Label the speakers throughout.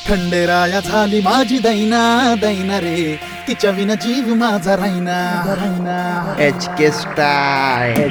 Speaker 1: खंडेराया झाली माझी दैना दैना रे, तिच्या विना जीव माझा राहीना राहीना.
Speaker 2: HK Style.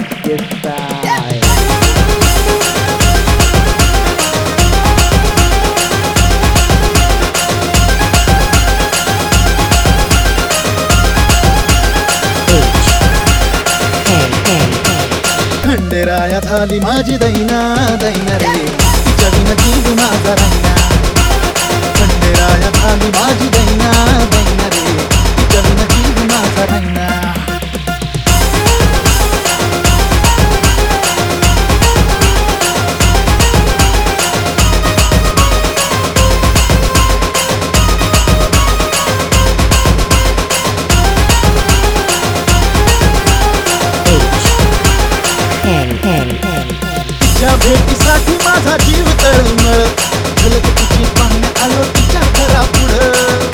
Speaker 1: खंडेराया झाली माझी दैना दैना रे, तिच्या विना जीव माझा राहीना. खंडेराया झाली माझी दैना दैना रे, तिच्या विना जीव माझा राहीना. तिच्या भेटीसाठी माझा जीव तळमळ, झलक तिची पाहण्या आलो तिच्या घरापुढं.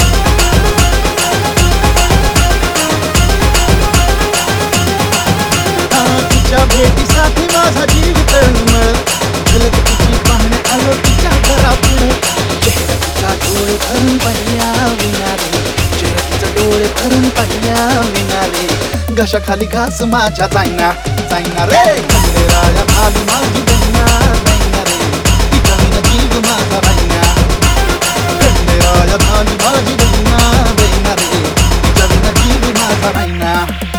Speaker 1: तिच्या भेटीसाठी माझा जीव तळमळ, झलक तिची पाहण्या आलो तिच्या घरापुढं. चेहरा तिचा डोळे भरून पाहिल्या विनारे, चेहरा तिचा डोळे भरून पाहिल्या विनारे. घशाखाली घास माझ्या जाईना जाईना रे. खंडेराया झाली माझी दैना दैना रे, तिच्या विना जीव माझा राहीना. खंडेराया झाली माझी दैना दैना रे, तिच्या विना जीव माझा राहीना.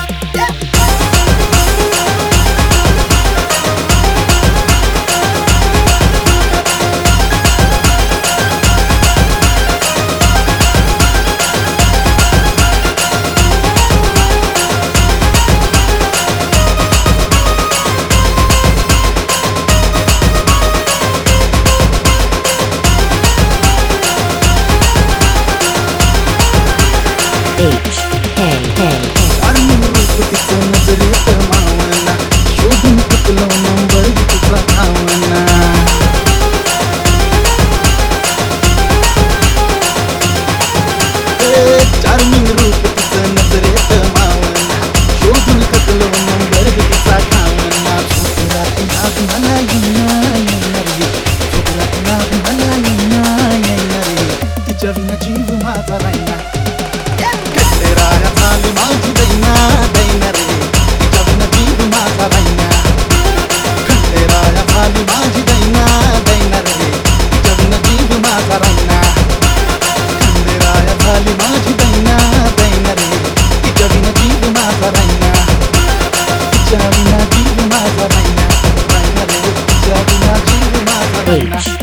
Speaker 1: आणि रूप तिचं नजरेत मावना, शोधून चुकलो नंबर तिचा धावना. चार्मिंग रूप तिचं नजरेत मावना, शोधून चुकलो नंबर तिचा धावना. झोपरात नाग मला येणार रे, झोपरात नाग मला येणार रे, तिच्या विना जीव माझा राहीना. खंडेराया झाली माझी दैना दैना रे, तिच्या विना जीव माझा राहीना. खंडेराया झाली माझी दैना दैना रे, तिच्या विना जीव माझा राहीना. खंडेराया झाली माझी दैना दैना रे, तिच्या विना जीव माझा राहीना. तिच्या विना जीव माझा राहीना राहीना रे, तिच्या विना जीव माझा राहीना.